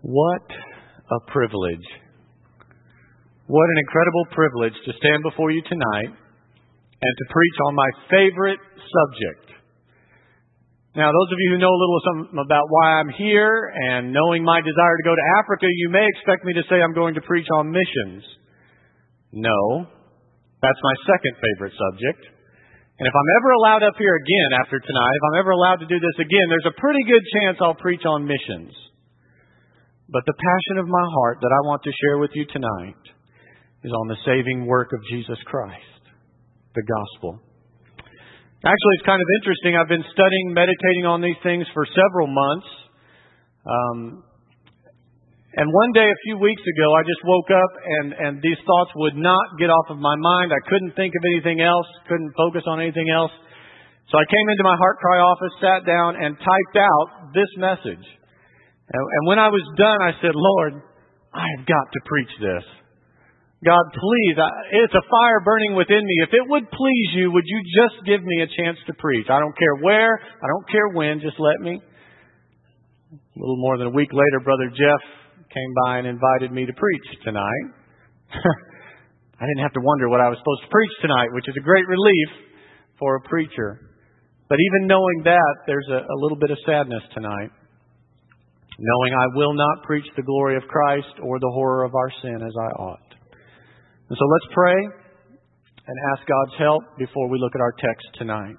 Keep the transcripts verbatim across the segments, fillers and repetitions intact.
What a privilege. What an incredible privilege to stand before you tonight and to preach on my favorite subject. Now, those of you who know a little something about why I'm here and knowing my desire to go to Africa, you may expect me to say I'm going to preach on missions. No, that's my second favorite subject. And if I'm ever allowed up here again after tonight, if I'm ever allowed to do this again, there's a pretty good chance I'll preach on missions. But the passion of my heart that I want to share with you tonight is on the saving work of Jesus Christ, the gospel. Actually, it's kind of interesting. I've been studying, meditating on these things for several months. Um, and one day, a few weeks ago, I just woke up and, and these thoughts would not get off of my mind. I couldn't think of anything else, couldn't focus on anything else. So I came into my Heart Cry office, sat down, and typed out this message. And, and when I was done, I said, Lord, I have got to preach this. God, please, I, it's a fire burning within me. If it would please you, would you just give me a chance to preach? I don't care where, I don't care when, just let me. A little more than a week later, Brother Jeff came by and invited me to preach tonight. I didn't have to wonder what I was supposed to preach tonight, which is a great relief for a preacher. But even knowing that, there's a, a little bit of sadness tonight. Knowing I will not preach the glory of Christ or the horror of our sin as I ought. And so let's pray and ask God's help before we look at our text tonight.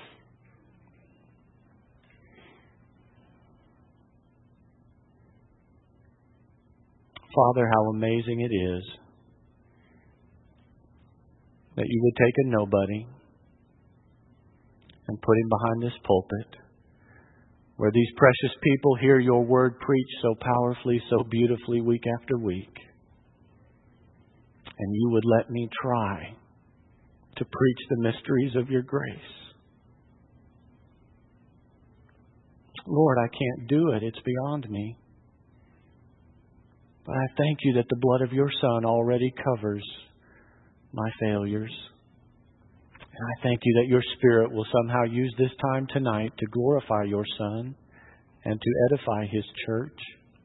Father, how amazing it is that you would take a nobody and put him behind this pulpit, where these precious people hear your word preached so powerfully, so beautifully week after week. And you would let me try to preach the mysteries of your grace. Lord, I can't do it. It's beyond me. But I thank you that the blood of your Son already covers my failures. And I thank you that your Spirit will somehow use this time tonight to glorify your Son and to edify His church.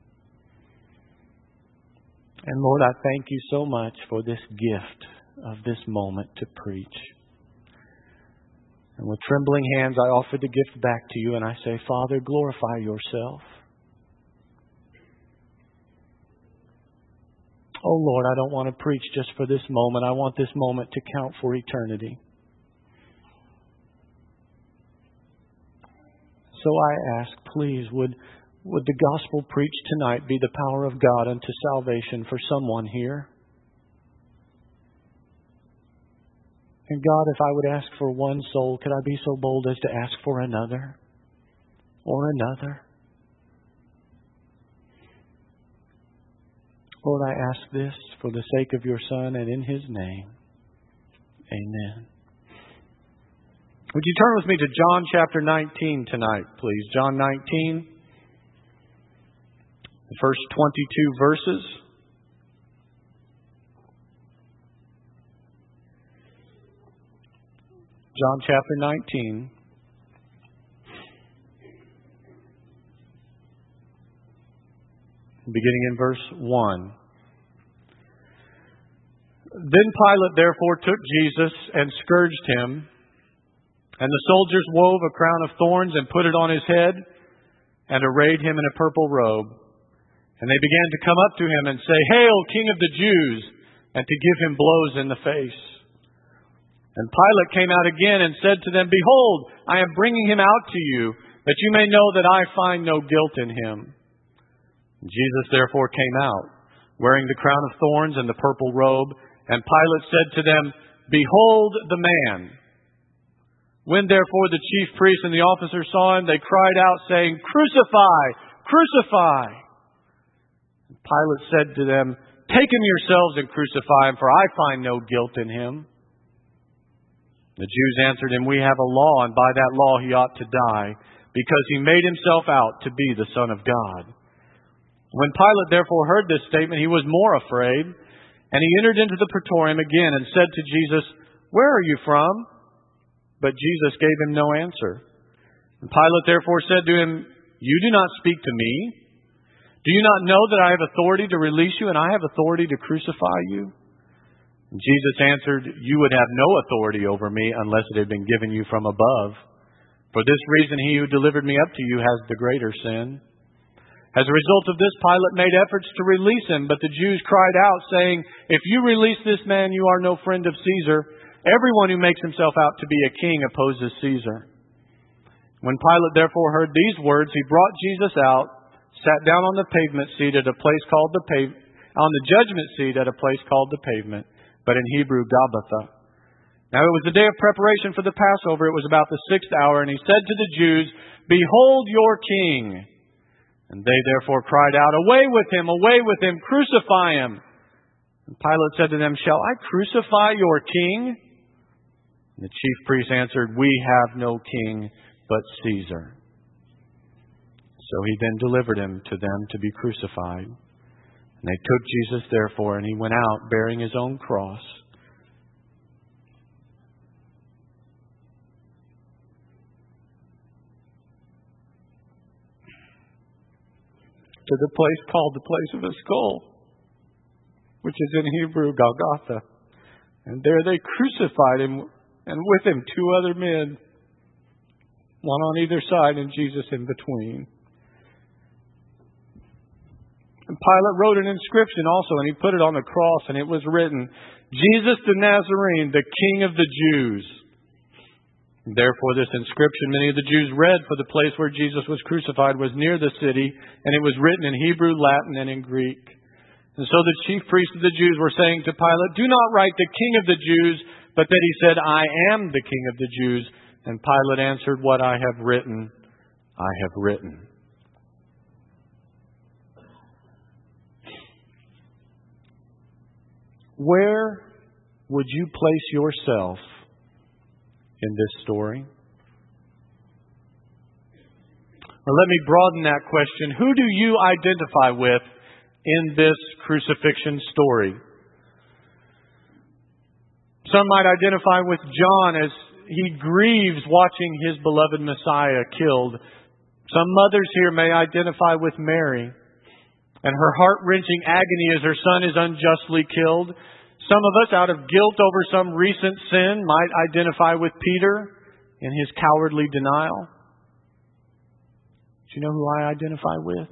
And Lord, I thank you so much for this gift of this moment to preach. And with trembling hands, I offer the gift back to you and I say, Father, glorify yourself. Oh Lord, I don't want to preach just for this moment. I want this moment to count for eternity. So I ask, please, would, would the gospel preached tonight be the power of God unto salvation for someone here? And God, if I would ask for one soul, could I be so bold as to ask for another? Or another? Lord, I ask this for the sake of your Son and in His name. Amen. Would you turn with me to John chapter nineteen tonight, please? John nineteen, the first twenty-two verses. John chapter nineteen. Beginning in verse one. Then Pilate therefore took Jesus and scourged him. And the soldiers wove a crown of thorns and put it on his head and arrayed him in a purple robe. And they began to come up to him and say, Hail, King of the Jews! And to give him blows in the face. And Pilate came out again and said to them, Behold, I am bringing him out to you, that you may know that I find no guilt in him. Jesus therefore came out, wearing the crown of thorns and the purple robe. And Pilate said to them, Behold the man. When therefore the chief priests and the officers saw him, they cried out, saying, Crucify! Crucify! And Pilate said to them, Take him yourselves and crucify him, for I find no guilt in him. The Jews answered him, We have a law, and by that law he ought to die, because he made himself out to be the Son of God. When Pilate therefore heard this statement, he was more afraid, and he entered into the praetorium again and said to Jesus, Where are you from? But Jesus gave him no answer. And Pilate therefore said to him, You do not speak to me, Do you not know that I have authority to release you and I have authority to crucify you? And Jesus answered, you would have no authority over me unless it had been given you from above. For this reason, he who delivered me up to you has the greater sin. As a result of this, Pilate made efforts to release him, but the Jews cried out, saying, if you release this man, you are no friend of Caesar. Everyone who makes himself out to be a king opposes Caesar. When Pilate therefore heard these words, he brought Jesus out, sat down on the pavement seat at a place called the pave, on the judgment seat at a place called the pavement, but in Hebrew, Gabbatha. Now it was the day of preparation for the Passover. It was about the sixth hour, and he said to the Jews, behold your king. And they therefore cried out, away with him, away with him, crucify him. And Pilate said to them, shall I crucify your king? And the chief priests answered, we have no king but Caesar. So he then delivered him to them to be crucified. And they took Jesus therefore, and he went out bearing his own cross. To the place called the place of a skull, which is in Hebrew, Golgotha. And there they crucified him, and with him two other men, one on either side and Jesus in between. And Pilate wrote an inscription also, and he put it on the cross, and it was written, Jesus the Nazarene, the King of the Jews. Therefore this inscription many of the Jews read, for the place where Jesus was crucified was near the city, and it was written in Hebrew, Latin, and in Greek. And so the chief priests of the Jews were saying to Pilate, do not write the King of the Jews, but that he said, I am the King of the Jews. And Pilate answered, what I have written, I have written. Where would you place yourself in this story? Or let me broaden that question. Who do you identify with in this crucifixion story? Some might identify with John as he grieves watching his beloved Messiah killed. Some mothers here may identify with Mary and her heart-wrenching agony as her son is unjustly killed. Some of us, out of guilt over some recent sin, might identify with Peter in his cowardly denial. Do you know who I identify with?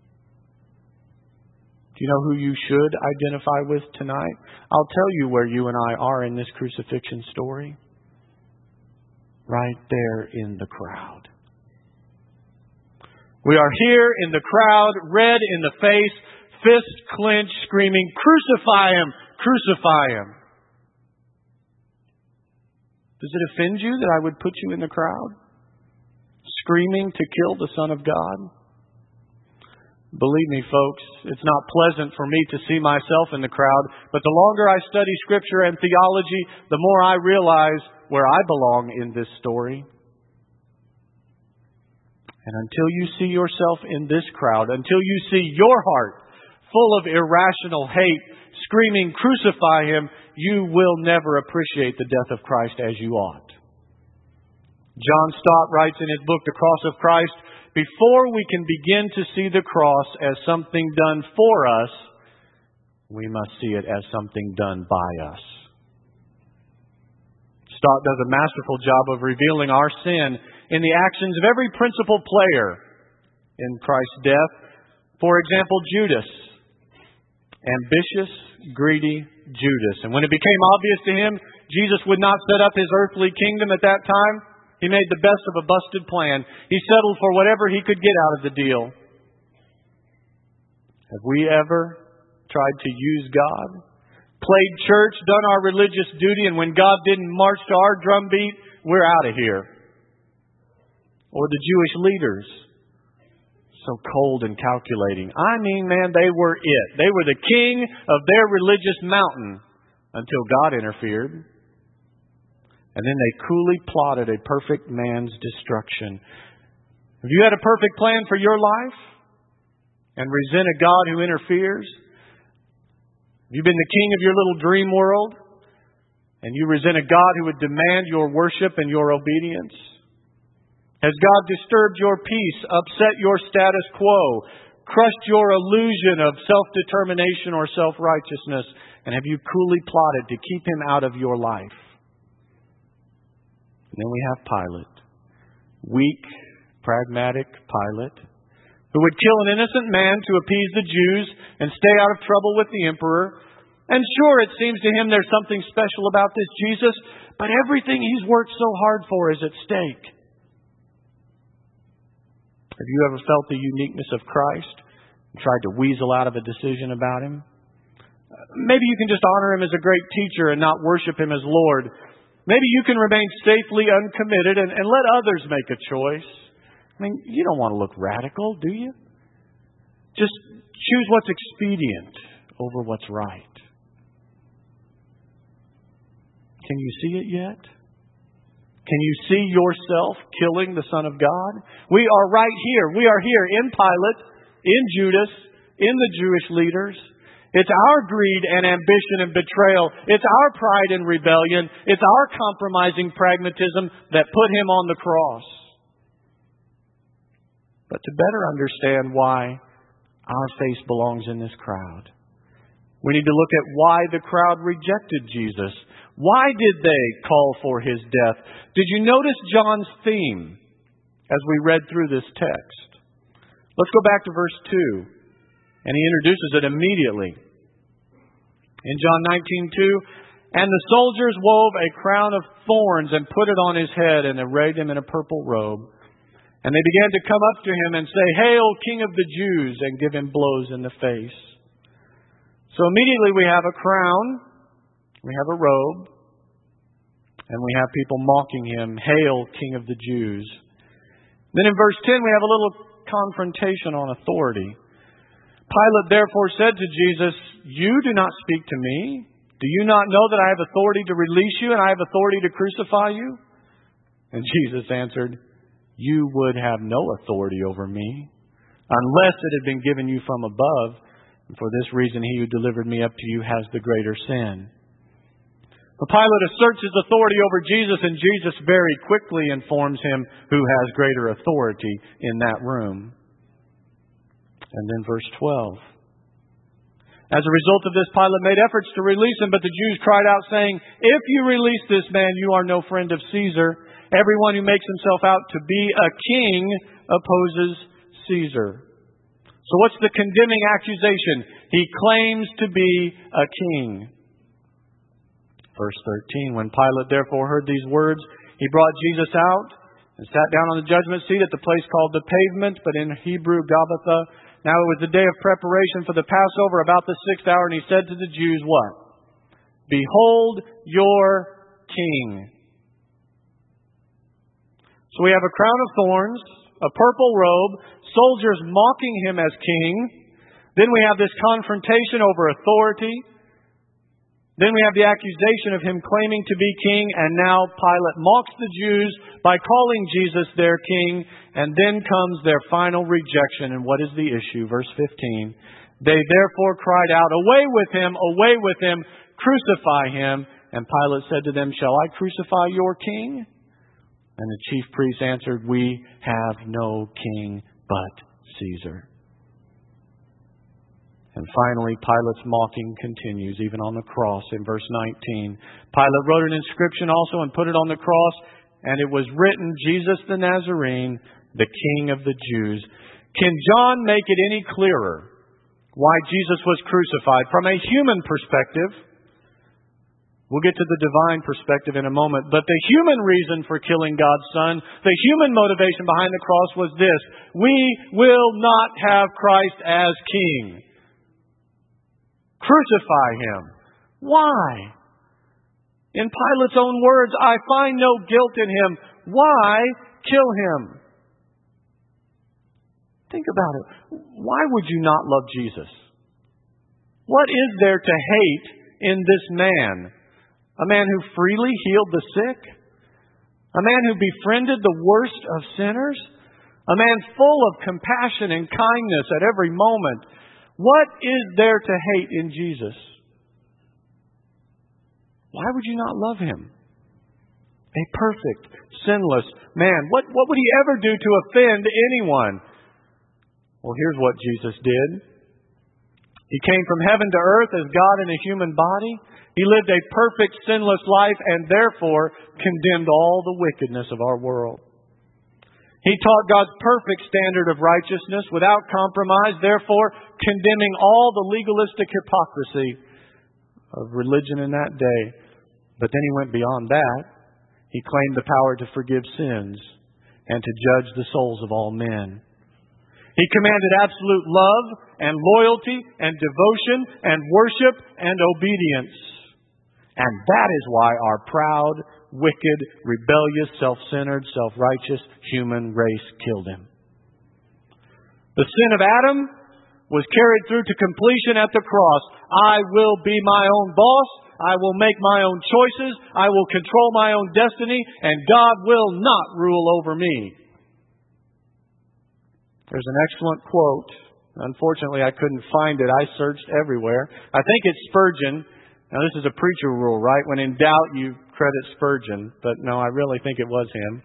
Do you know who you should identify with tonight? I'll tell you where you and I are in this crucifixion story. Right there in the crowd. We are here in the crowd, red in the face, fist clenched, screaming, crucify him! Crucify him. Does it offend you that I would put you in the crowd, screaming to kill the Son of God? Believe me, folks, it's not pleasant for me to see myself in the crowd, but the longer I study Scripture and theology, the more I realize where I belong in this story. And until you see yourself in this crowd, until you see your heart full of irrational hate, screaming, crucify him, you will never appreciate the death of Christ as you ought. John Stott writes in his book, The Cross of Christ, before we can begin to see the cross as something done for us, we must see it as something done by us. Stott does a masterful job of revealing our sin in the actions of every principal player in Christ's death. For example, Judas. Ambitious, greedy Judas. And when it became obvious to him Jesus would not set up his earthly kingdom at that time, he made the best of a busted plan. He settled for whatever he could get out of the deal. Have we ever tried to use God? Played church, done our religious duty, and when God didn't march to our drumbeat, we're out of here. Or the Jewish leaders. So cold and calculating. I mean, man, they were it. They were the king of their religious mountain until God interfered. And then they coolly plotted a perfect man's destruction. Have you had a perfect plan for your life and resent a God who interferes? Have you been the king of your little dream world and you resent a God who would demand your worship and your obedience? Has God disturbed your peace, upset your status quo, crushed your illusion of self-determination or self-righteousness? And have you coolly plotted to keep him out of your life? And then we have Pilate. Weak, pragmatic Pilate, who would kill an innocent man to appease the Jews and stay out of trouble with the emperor. And sure, it seems to him there's something special about this Jesus, but everything he's worked so hard for is at stake. Have you ever felt the uniqueness of Christ and tried to weasel out of a decision about him? Maybe you can just honor him as a great teacher and not worship him as Lord. Maybe you can remain safely uncommitted and, and let others make a choice. I mean, you don't want to look radical, do you? Just choose what's expedient over what's right. Can you see it yet? Can you see yourself killing the Son of God? We are right here. We are here in Pilate, in Judas, in the Jewish leaders. It's our greed and ambition and betrayal. It's our pride and rebellion. It's our compromising pragmatism that put him on the cross. But to better understand why our face belongs in this crowd, we need to look at why the crowd rejected Jesus. Why did they call for his death? Did you notice John's theme as we read through this text? Let's go back to verse two. And he introduces it immediately. In John nineteen two, and the soldiers wove a crown of thorns and put it on his head and arrayed him in a purple robe. And they began to come up to him and say, "Hail, King of the Jews," and give him blows in the face. So immediately we have a crown, we have a robe, and we have people mocking him, "Hail, King of the Jews." Then in verse ten we have a little confrontation on authority. Pilate therefore said to Jesus, "You do not speak to me. Do you not know that I have authority to release you and I have authority to crucify you?" And Jesus answered, "You would have no authority over me unless it had been given you from above. And for this reason, he who delivered me up to you has the greater sin." But Pilate asserts his authority over Jesus, and Jesus very quickly informs him who has greater authority in that room. And then verse twelve. As a result of this, Pilate made efforts to release him, but the Jews cried out, saying, "If you release this man, you are no friend of Caesar. Everyone who makes himself out to be a king opposes Caesar." So what's the condemning accusation? He claims to be a king. Verse thirteen, when Pilate therefore heard these words, he brought Jesus out and sat down on the judgment seat at the place called the Pavement, but in Hebrew, Gabbatha. Now it was the day of preparation for the Passover, about the sixth hour, and he said to the Jews, what? "Behold your king." So we have a crown of thorns, a purple robe, soldiers mocking him as king. Then we have this confrontation over authority. Then we have the accusation of him claiming to be king, and now Pilate mocks the Jews by calling Jesus their king, and then comes their final rejection. And what is the issue? Verse fifteen. They therefore cried out, "Away with him, away with him, crucify him." And Pilate said to them, "Shall I crucify your king?" And the chief priests answered, "We have no king but Caesar." And finally, Pilate's mocking continues, even on the cross in verse nineteen. Pilate wrote an inscription also and put it on the cross, and it was written, "Jesus the Nazarene, the King of the Jews." Can John make it any clearer why Jesus was crucified? From a human perspective, we'll get to the divine perspective in a moment, but the human reason for killing God's Son, the human motivation behind the cross was this: we will not have Christ as King. Crucify him. Why? In Pilate's own words, "I find no guilt in him. Why kill him?" Think about it. Why would you not love Jesus? What is there to hate in this man? A man who freely healed the sick? A man who befriended the worst of sinners? A man full of compassion and kindness at every moment? What is there to hate in Jesus? Why would you not love him? A perfect, sinless man. What, what would he ever do to offend anyone? Well, here's what Jesus did. He came from heaven to earth as God in a human body. He lived a perfect, sinless life and therefore condemned all the wickedness of our world. He taught God's perfect standard of righteousness without compromise, therefore condemning all the legalistic hypocrisy of religion in that day. But then He went beyond that. He claimed the power to forgive sins and to judge the souls of all men. He commanded absolute love and loyalty and devotion and worship and obedience. And that is why our proud, wicked, rebellious, self-centered, self-righteous human race killed Him. The sin of Adam was carried through to completion at the cross. I will be my own boss. I will make my own choices. I will control my own destiny. And God will not rule over me. There's an excellent quote. Unfortunately, I couldn't find it. I searched everywhere. I think it's Spurgeon. Now, this is a preacher rule, right? When in doubt, you credit Spurgeon. But no, I really think it was him.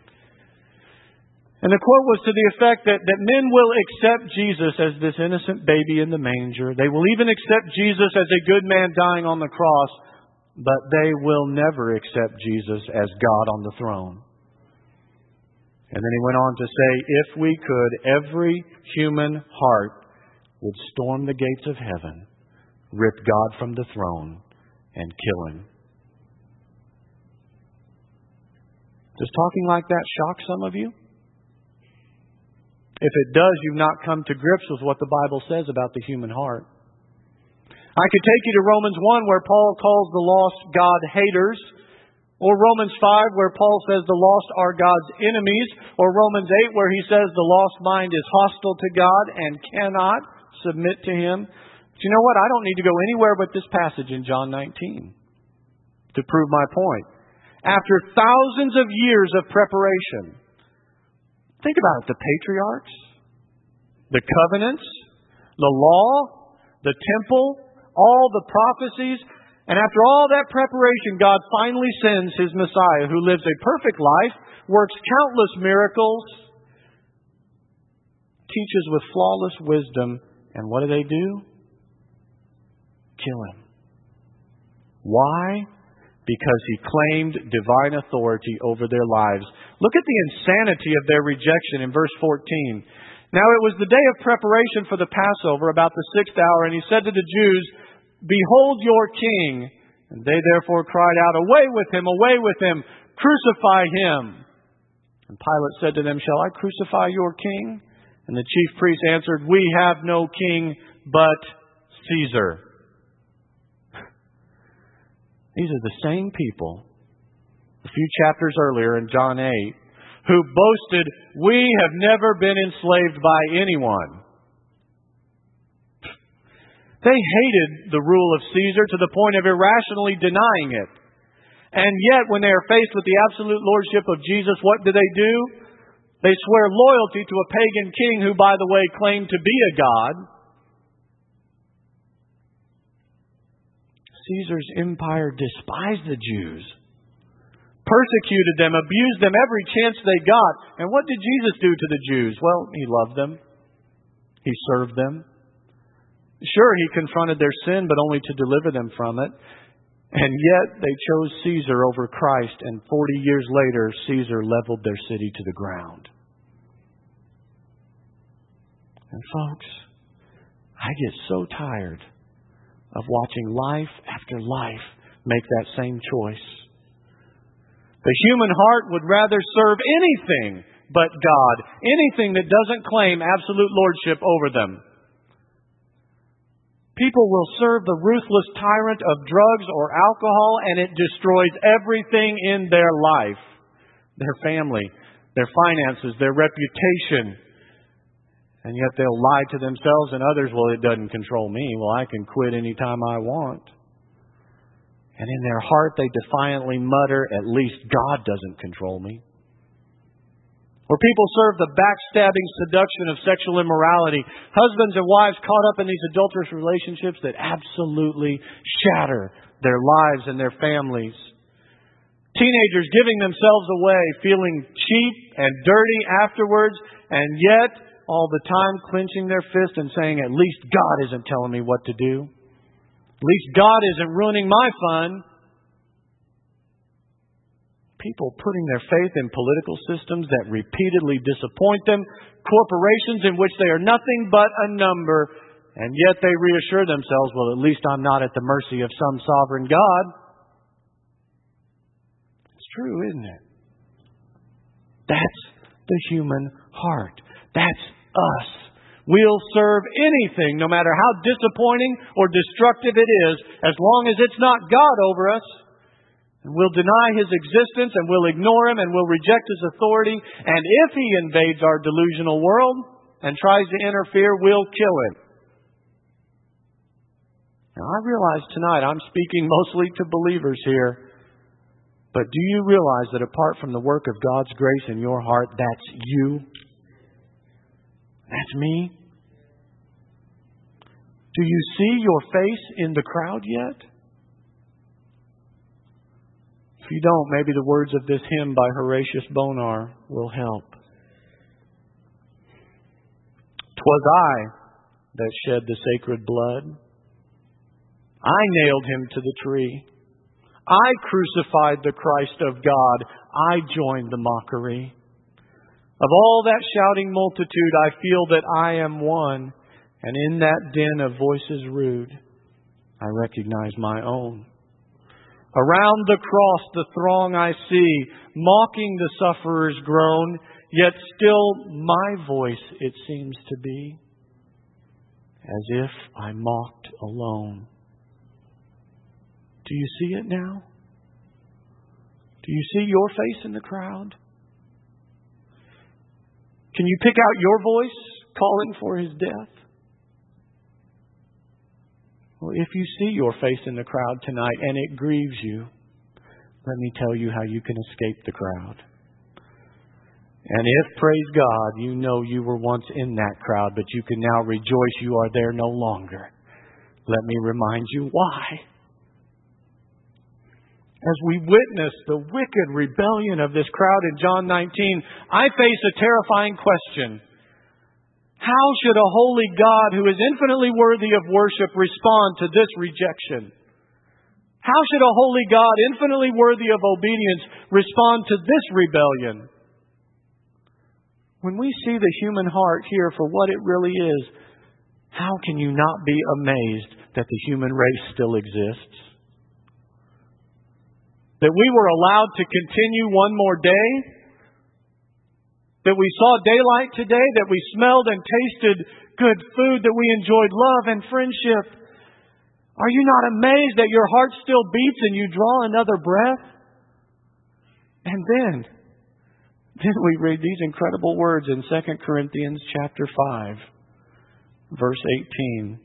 And the quote was to the effect that, that men will accept Jesus as this innocent baby in the manger. They will even accept Jesus as a good man dying on the cross. But they will never accept Jesus as God on the throne. And then he went on to say, if we could, every human heart would storm the gates of heaven, rip God from the throne, and kill Him. Does talking like that shock some of you? If it does, you've not come to grips with what the Bible says about the human heart. I could take you to Romans one, where Paul calls the lost God haters. Or Romans five, where Paul says the lost are God's enemies. Or Romans eight, where he says the lost mind is hostile to God and cannot submit to Him. But you know what? I don't need to go anywhere but this passage in John nineteen to prove my point. After thousands of years of preparation, think about it. The patriarchs, the covenants, the law, the temple, all the prophecies. And after all that preparation, God finally sends His Messiah, who lives a perfect life, works countless miracles, teaches with flawless wisdom. And what do they do? Kill Him. Why? Because He claimed divine authority over their lives. Look at the insanity of their rejection in verse fourteen. Now it was the day of preparation for the Passover, about the sixth hour, and He said to the Jews, behold your king. And they therefore cried out, away with him, away with him, crucify him. And Pilate said to them, shall I crucify your king? And the chief priests answered, we have no king but Caesar. These are the same people, a few chapters earlier in John eight, who boasted, we have never been enslaved by anyone. They hated the rule of Caesar to the point of irrationally denying it. And yet, when they are faced with the absolute lordship of Jesus, what do they do? They swear loyalty to a pagan king who, by the way, claimed to be a god. Caesar's empire despised the Jews, persecuted them, abused them every chance they got. And what did Jesus do to the Jews? Well, He loved them. He served them. Sure, He confronted their sin, but only to deliver them from it. And yet they chose Caesar over Christ, and forty years later, Caesar leveled their city to the ground. And folks, I get so tired of watching life after life make that same choice. The human heart would rather serve anything but God, anything that doesn't claim absolute lordship over them. People will serve the ruthless tyrant of drugs or alcohol, and it destroys everything in their life. Their family, their finances, their reputation. And yet they'll lie to themselves and others, well, it doesn't control me. Well, I can quit anytime I want. And in their heart they defiantly mutter, at least God doesn't control me. Or people serve the backstabbing seduction of sexual immorality. Husbands and wives caught up in these adulterous relationships that absolutely shatter their lives and their families. Teenagers giving themselves away, feeling cheap and dirty afterwards, and yet all the time clenching their fist and saying, at least God isn't telling me what to do. At least God isn't ruining my fun. People putting their faith in political systems that repeatedly disappoint them, corporations in which they are nothing but a number, and yet they reassure themselves, well, at least I'm not at the mercy of some sovereign God. It's true, isn't it? That's the human heart. That's us. We'll serve anything, no matter how disappointing or destructive it is, as long as it's not God over us. And we'll deny His existence, and we'll ignore Him, and we'll reject His authority. And if He invades our delusional world and tries to interfere, we'll kill Him. Now, I realize tonight I'm speaking mostly to believers here. But do you realize that apart from the work of God's grace in your heart, that's you? That's me? Do you see your face in the crowd yet? If you don't, maybe the words of this hymn by Horatius Bonar will help. 'Twas I that shed the sacred blood. I nailed Him to the tree. I crucified the Christ of God. I joined the mockery. Of all that shouting multitude, I feel that I am one. And in that din of voices rude, I recognize my own. Around the cross the throng I see, mocking the sufferer's groan, yet still my voice it seems to be, as if I mocked alone. Do you see it now? Do you see your face in the crowd? Can you pick out your voice calling for His death? Well, if you see your face in the crowd tonight and it grieves you, let me tell you how you can escape the crowd. And if, praise God, you know you were once in that crowd, but you can now rejoice you are there no longer, let me remind you why. As we witness the wicked rebellion of this crowd in John nineteen, I face a terrifying question. How should a holy God who is infinitely worthy of worship respond to this rejection? How should a holy God infinitely worthy of obedience respond to this rebellion? When we see the human heart here for what it really is, how can you not be amazed that the human race still exists? That we were allowed to continue one more day? That we saw daylight today? That we smelled and tasted good food? That we enjoyed love and friendship? Are you not amazed that your heart still beats and you draw another breath? And then, then we read these incredible words in Second Corinthians chapter five, verse eighteen.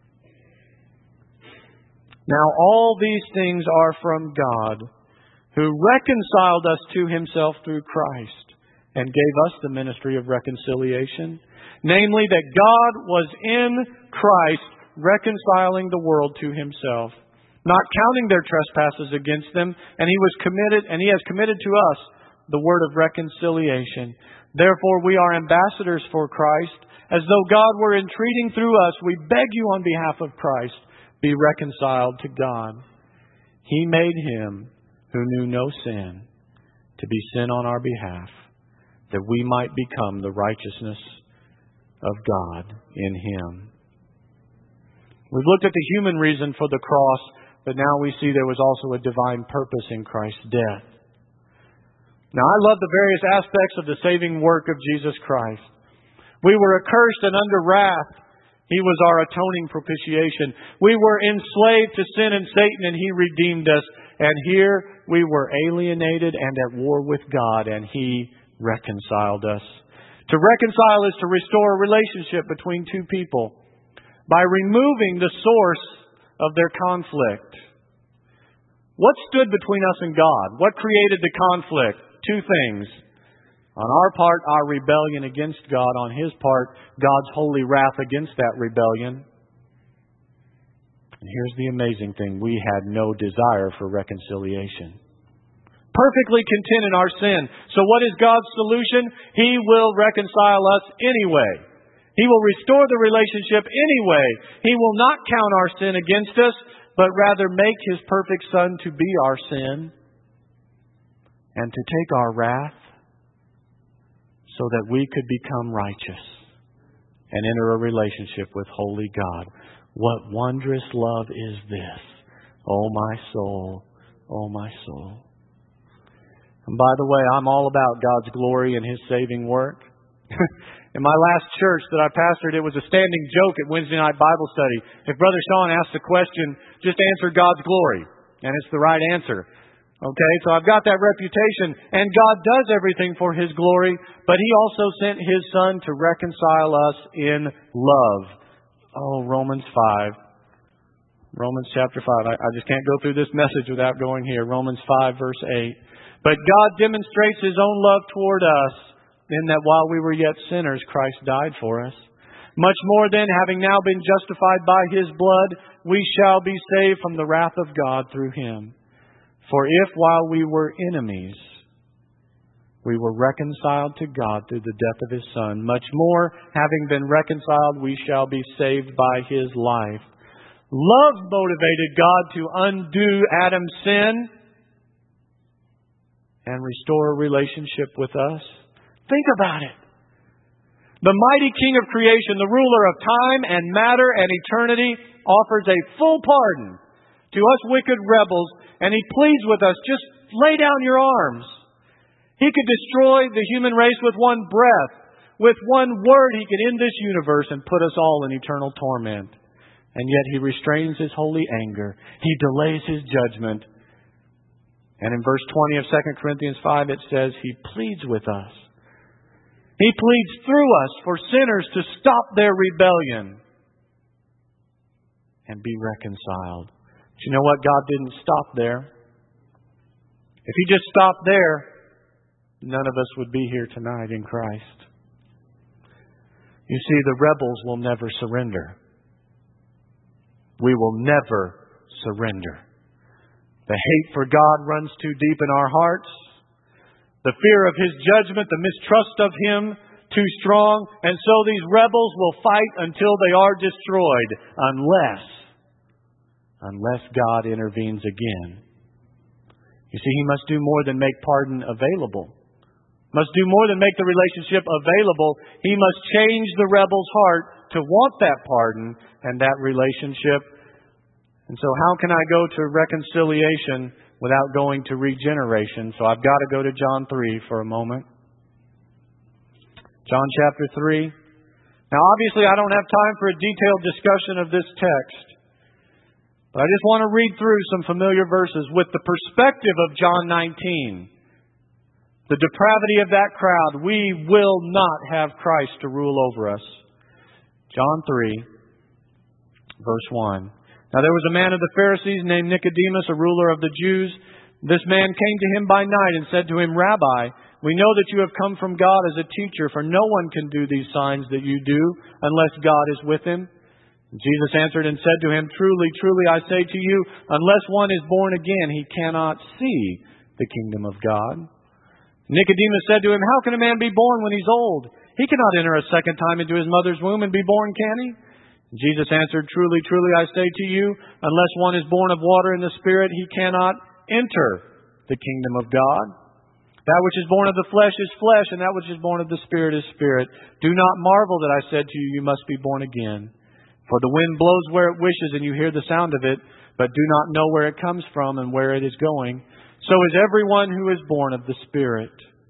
Now all these things are from God, who reconciled us to Himself through Christ, and gave us the ministry of reconciliation. Namely, that God was in Christ reconciling the world to Himself, not counting their trespasses against them, and He was committed, and He has committed to us the word of reconciliation. Therefore, we are ambassadors for Christ, as though God were entreating through us. We beg you on behalf of Christ, be reconciled to God. He made Him who knew no sin to be sin on our behalf, that we might become the righteousness of God in Him. We've looked at the human reason for the cross, but now we see there was also a divine purpose in Christ's death. Now, I love the various aspects of the saving work of Jesus Christ. We were accursed and under wrath. He was our atoning propitiation. We were enslaved to sin and Satan, and He redeemed us. And here we were alienated and at war with God, and He reconciled us. To reconcile is to restore a relationship between two people by removing the source of their conflict. What stood between us and God? What created the conflict? Two things. On our part, our rebellion against God. On His part, God's holy wrath against that rebellion. And here's the amazing thing. We had no desire for reconciliation. Perfectly content in our sin. So what is God's solution? He will reconcile us anyway. He will restore the relationship anyway. He will not count our sin against us, but rather make His perfect Son to be our sin and to take our wrath so that we could become righteous and enter a relationship with holy God. What wondrous love is this? Oh, my soul. Oh, my soul. And by the way, I'm all about God's glory and His saving work. In my last church that I pastored, it was a standing joke at Wednesday night Bible study. If Brother Sean asks a question, just answer God's glory. And it's the right answer. Okay, so I've got that reputation. And God does everything for His glory. But He also sent His Son to reconcile us in love. Oh, Romans five. Romans chapter five. I, I just can't go through this message without going here. Romans five, verse eight. But God demonstrates His own love toward us, in that while we were yet sinners, Christ died for us. Much more then, having now been justified by His blood, we shall be saved from the wrath of God through Him. For if while we were enemies, we were reconciled to God through the death of His Son, much more, having been reconciled, we shall be saved by His life. Love motivated God to undo Adam's sin and restore a relationship with us. Think about it. The mighty King of creation, the ruler of time and matter and eternity, offers a full pardon to us wicked rebels, and He pleads with us, just lay down your arms. He could destroy the human race with one breath. With one word, He could end this universe and put us all in eternal torment. And yet He restrains His holy anger. He delays His judgment. And in verse twenty of Second Corinthians five, it says, He pleads with us. He pleads through us for sinners to stop their rebellion and be reconciled. But you know what? God didn't stop there. If He just stopped there, none of us would be here tonight in Christ. You see, the rebels will never surrender. We will never surrender. The hate for God runs too deep in our hearts. The fear of His judgment, the mistrust of Him, too strong. And so these rebels will fight until they are destroyed, unless, unless God intervenes again. You see, He must do more than make pardon available. Must do more than make the relationship available. He must change the rebel's heart to want that pardon and that relationship. And so how can I go to reconciliation without going to regeneration? So I've got to go to John three for a moment. John chapter three. Now obviously I don't have time for a detailed discussion of this text. But I just want to read through some familiar verses with the perspective of John nineteen. The depravity of that crowd. We will not have Christ to rule over us. John three, verse one. Now there was a man of the Pharisees named Nicodemus, a ruler of the Jews. This man came to Him by night and said to Him, Rabbi, we know that you have come from God as a teacher, for no one can do these signs that you do unless God is with him. And Jesus answered and said to him, Truly, truly, I say to you, unless one is born again, he cannot see the kingdom of God. Nicodemus said to him, How can a man be born when he's old? He cannot enter a second time into his mother's womb and be born, can he? Jesus answered, Truly, truly, I say to you, unless one is born of water and the Spirit, he cannot enter the kingdom of God. That which is born of the flesh is flesh, and that which is born of the Spirit is spirit. Do not marvel that I said to you, you must be born again. For the wind blows where it wishes, and you hear the sound of it, but do not know where it comes from and where it is going. So is everyone who is born of the Spirit.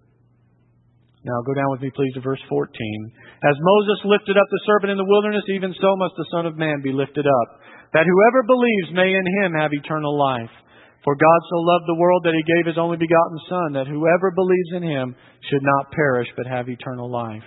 Now go down with me, please, to verse fourteen. As Moses lifted up the serpent in the wilderness, even so must the Son of Man be lifted up, that whoever believes may in Him have eternal life. For God so loved the world that He gave His only begotten Son, that whoever believes in Him should not perish but have eternal life.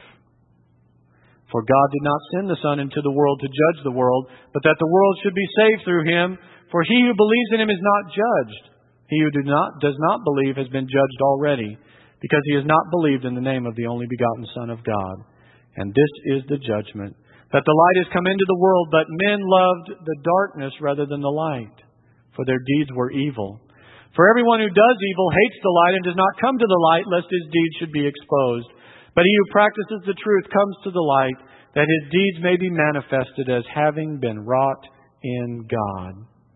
For God did not send the Son into the world to judge the world, but that the world should be saved through Him. For he who believes in Him is not judged. He who do not, does not believe has been judged already, because he has not believed in the name of the only begotten Son of God. And this is the judgment, that the light has come into the world, but men loved the darkness rather than the light, for their deeds were evil. For everyone who does evil hates the light and does not come to the light, lest his deeds should be exposed. But he who practices the truth comes to the light, that His deeds may be manifested as having been wrought in God.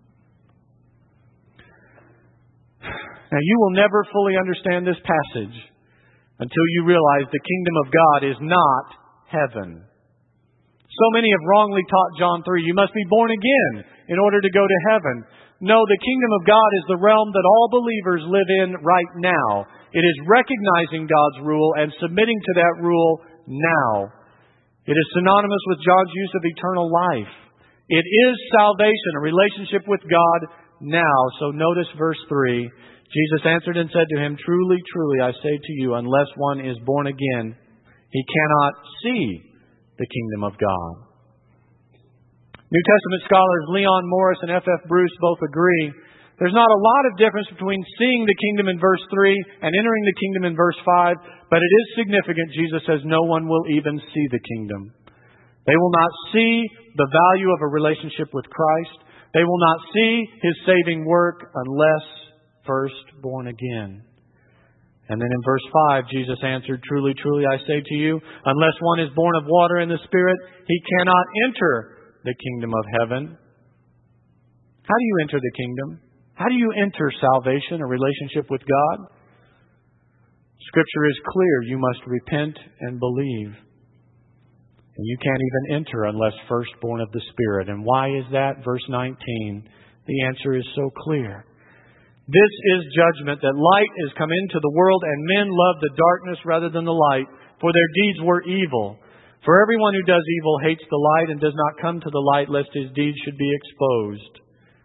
Now, you will never fully understand this passage until you realize the kingdom of God is not heaven. So many have wrongly taught John three, you must be born again in order to go to heaven. No, the kingdom of God is the realm that all believers live in right now. It is recognizing God's rule and submitting to that rule now. It is synonymous with John's use of eternal life. It is salvation, a relationship with God now. So notice verse three. Jesus answered and said to him, truly, truly, I say to you, unless one is born again, he cannot see the kingdom of God. New Testament scholars Leon Morris and F F Bruce both agree there's not a lot of difference between seeing the kingdom in verse three and entering the kingdom in verse five, but it is significant. Jesus says no one will even see the kingdom. They will not see the value of a relationship with Christ. They will not see His saving work unless first born again. And then in verse five, Jesus answered, truly, truly, I say to you, unless one is born of water and the Spirit, he cannot enter the kingdom of heaven. How do you enter the kingdom? How do you enter salvation, a relationship with God? Scripture is clear. You must repent and believe. And you can't even enter unless first born of the Spirit. And why is that? Verse nineteen. The answer is so clear. This is judgment, that light is come into the world, and men love the darkness rather than the light, for their deeds were evil. For everyone who does evil hates the light and does not come to the light, lest his deeds should be exposed.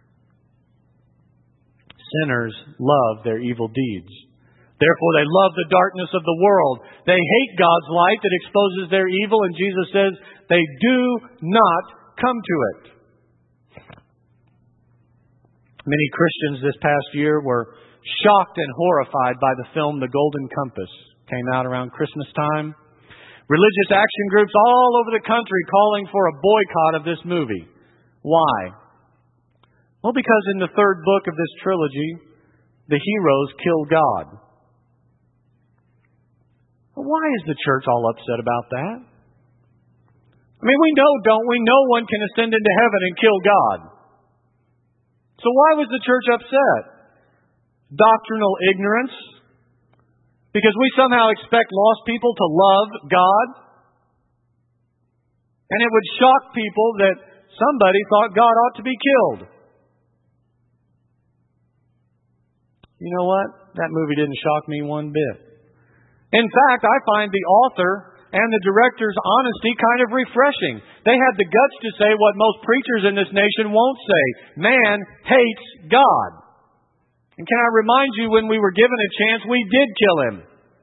Sinners love their evil deeds. Therefore they love the darkness of the world. They hate God's light that exposes their evil, and Jesus says they do not come to it. Many Christians this past year were shocked and horrified by the film The Golden Compass. Came out around Christmas time. Religious action groups all over the country calling for a boycott of this movie. Why? Well, because in the third book of this trilogy, the heroes kill God. Well, why is the church all upset about that? I mean, we know, don't we? No one can ascend into heaven and kill God. So why was the church upset? Doctrinal ignorance? Because we somehow expect lost people to love God? And it would shock people that somebody thought God ought to be killed. You know what? That movie didn't shock me one bit. In fact, I find the author and the director's honesty kind of refreshing. They had the guts to say what most preachers in this nation won't say. Man hates God. And can I remind you, when we were given a chance, we did kill Him.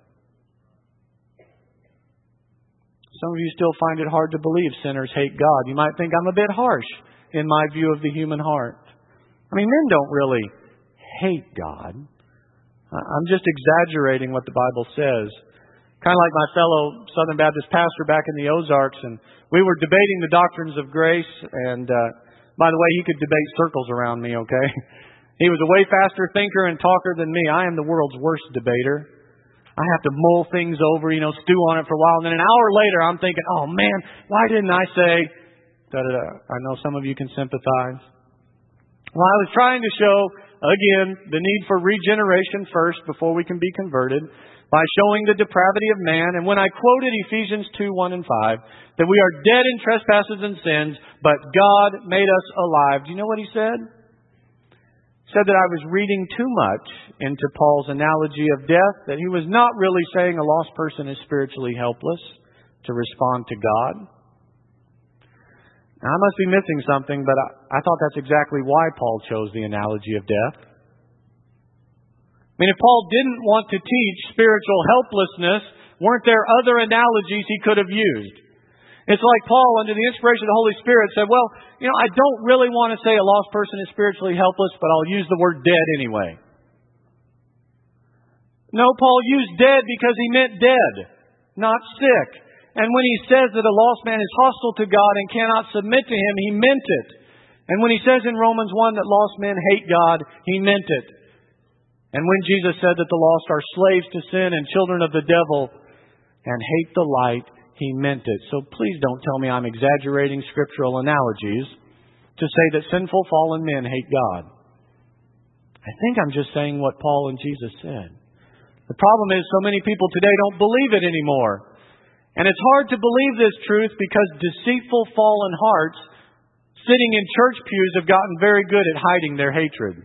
Some of you still find it hard to believe sinners hate God. You might think I'm a bit harsh in my view of the human heart. I mean, men don't really hate God. I'm just exaggerating what the Bible says. Kind of like my fellow Southern Baptist pastor back in the Ozarks, and we were debating the doctrines of grace, and uh, by the way, he could debate circles around me, okay? He was a way faster thinker and talker than me. I am the world's worst debater. I have to mull things over, you know, stew on it for a while, and then an hour later I'm thinking, oh man, why didn't I say, da-da-da. I know some of you can sympathize. Well, I was trying to show, again, the need for regeneration first before we can be converted, by showing the depravity of man. And when I quoted Ephesians two, one and five, that we are dead in trespasses and sins, but God made us alive. Do you know what he said? He said that I was reading too much into Paul's analogy of death, that he was not really saying a lost person is spiritually helpless to respond to God. Now, I must be missing something, but I, I thought that's exactly why Paul chose the analogy of death. I mean, if Paul didn't want to teach spiritual helplessness, weren't there other analogies he could have used? It's like Paul, under the inspiration of the Holy Spirit, said, well, you know, I don't really want to say a lost person is spiritually helpless, but I'll use the word dead anyway. No, Paul used dead because he meant dead, not sick. And when he says that a lost man is hostile to God and cannot submit to Him, he meant it. And when he says in Romans one that lost men hate God, he meant it. And when Jesus said that the lost are slaves to sin and children of the devil and hate the light, he meant it. So please don't tell me I'm exaggerating scriptural analogies to say that sinful fallen men hate God. I think I'm just saying what Paul and Jesus said. The problem is so many people today don't believe it anymore. And it's hard to believe this truth because deceitful fallen hearts sitting in church pews have gotten very good at hiding their hatred.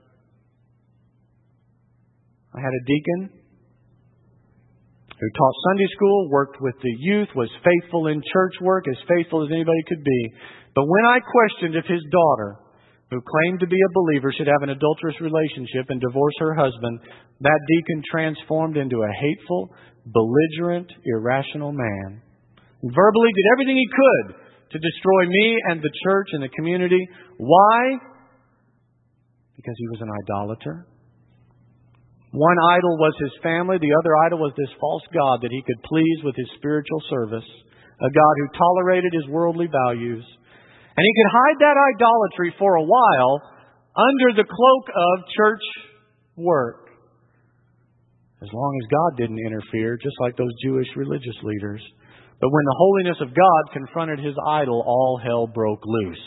I had a deacon who taught Sunday school, worked with the youth, was faithful in church work, as faithful as anybody could be. But when I questioned if his daughter, who claimed to be a believer, should have an adulterous relationship and divorce her husband, that deacon transformed into a hateful, belligerent, irrational man. And verbally did everything he could to destroy me and the church and the community. Why? Because he was an idolater. One idol was his family. The other idol was this false god that he could please with his spiritual service. A God who tolerated his worldly values. And he could hide that idolatry for a while under the cloak of church work. As long as God didn't interfere, just like those Jewish religious leaders. But when the holiness of God confronted his idol, all hell broke loose.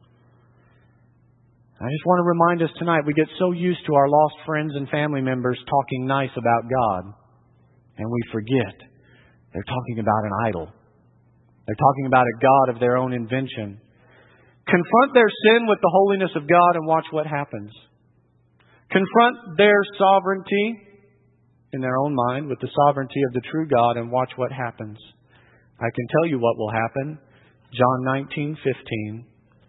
I just want to remind us tonight, we get so used to our lost friends and family members talking nice about God, and we forget they're talking about an idol. They're talking about a God of their own invention. Confront their sin with the holiness of God and watch what happens. Confront their sovereignty in their own mind with the sovereignty of the true God and watch what happens. I can tell you what will happen. John nineteen fifteen.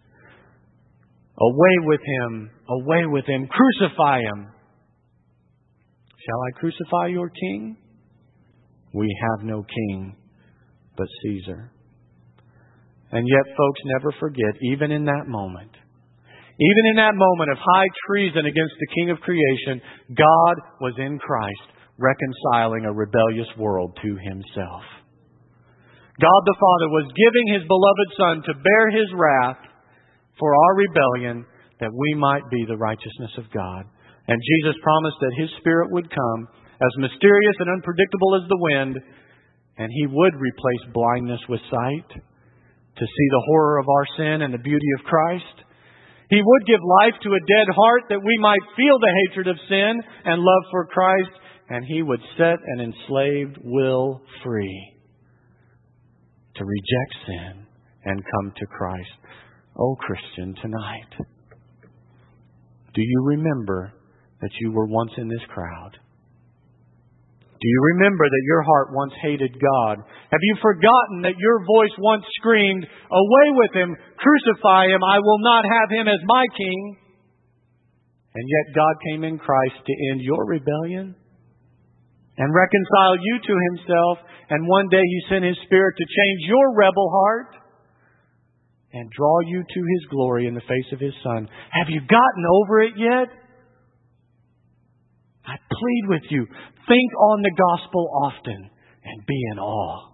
Away with him, away with him, crucify him. Shall I crucify your king? We have no king but Caesar. And yet, folks, never forget, even in that moment, even in that moment of high treason against the King of creation, God was in Christ reconciling a rebellious world to himself. God the Father was giving his beloved Son to bear his wrath for our rebellion, that we might be the righteousness of God. And Jesus promised that his Spirit would come, as mysterious and unpredictable as the wind, and he would replace blindness with sight, to see the horror of our sin and the beauty of Christ. He would give life to a dead heart, that we might feel the hatred of sin and love for Christ, and he would set an enslaved will free to reject sin and come to Christ. Oh, Christian, tonight, do you remember that you were once in this crowd? Do you remember that your heart once hated God? Have you forgotten that your voice once screamed, away with him, crucify him, I will not have him as my king? And yet God came in Christ to end your rebellion and reconcile you to himself. And one day he sent his Spirit to change your rebel heart and draw you to his glory in the face of his Son. Have you gotten over it yet? I plead with you, think on the gospel often and be in awe.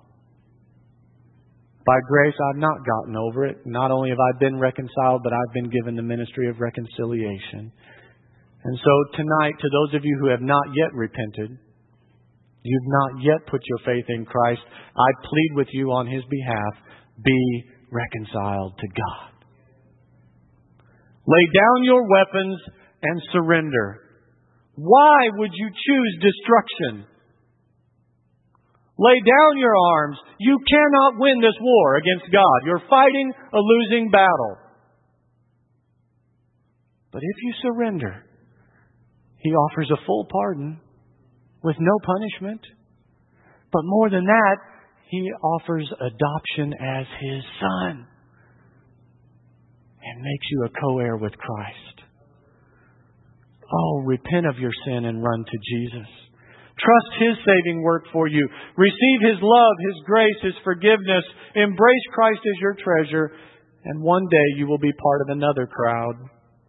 By grace, I've not gotten over it. Not only have I been reconciled, but I've been given the ministry of reconciliation. And so tonight, to those of you who have not yet repented, you've not yet put your faith in Christ, I plead with you on his behalf, be reconciled to God. Lay down your weapons and surrender. Why would you choose destruction? Lay down your arms. You cannot win this war against God. You're fighting a losing battle. But if you surrender, he offers a full pardon with no punishment. But more than that, he offers adoption as his son and makes you a co-heir with Christ. Oh, repent of your sin and run to Jesus. Trust his saving work for you. Receive his love, his grace, his forgiveness. Embrace Christ as your treasure. And one day you will be part of another crowd.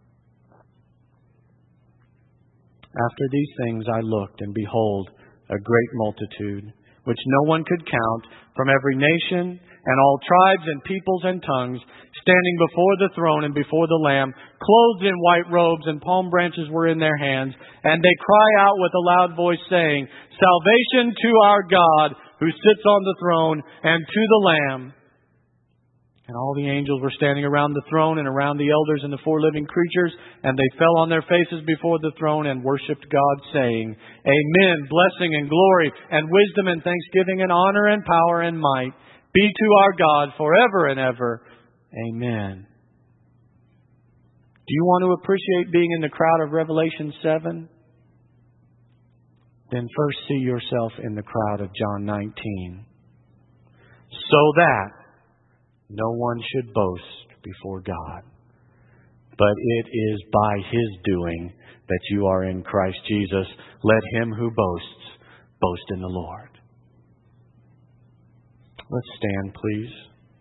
After these things I looked, and behold, a great multitude, which no one could count, from every nation and all tribes and peoples and tongues, standing before the throne and before the Lamb, clothed in white robes, and palm branches were in their hands. And they cry out with a loud voice, saying, Salvation to our God, who sits on the throne and to the Lamb. And all the angels were standing around the throne and around the elders and the four living creatures, and they fell on their faces before the throne and worshipped God, saying, Amen, blessing and glory and wisdom and thanksgiving and honor and power and might be to our God forever and ever. Amen. Do you want to appreciate being in the crowd of Revelation seven? Then first see yourself in the crowd of John nineteen, so that no one should boast before God. But it is by His doing that you are in Christ Jesus. Let him who boasts, boast in the Lord. Let's stand, please.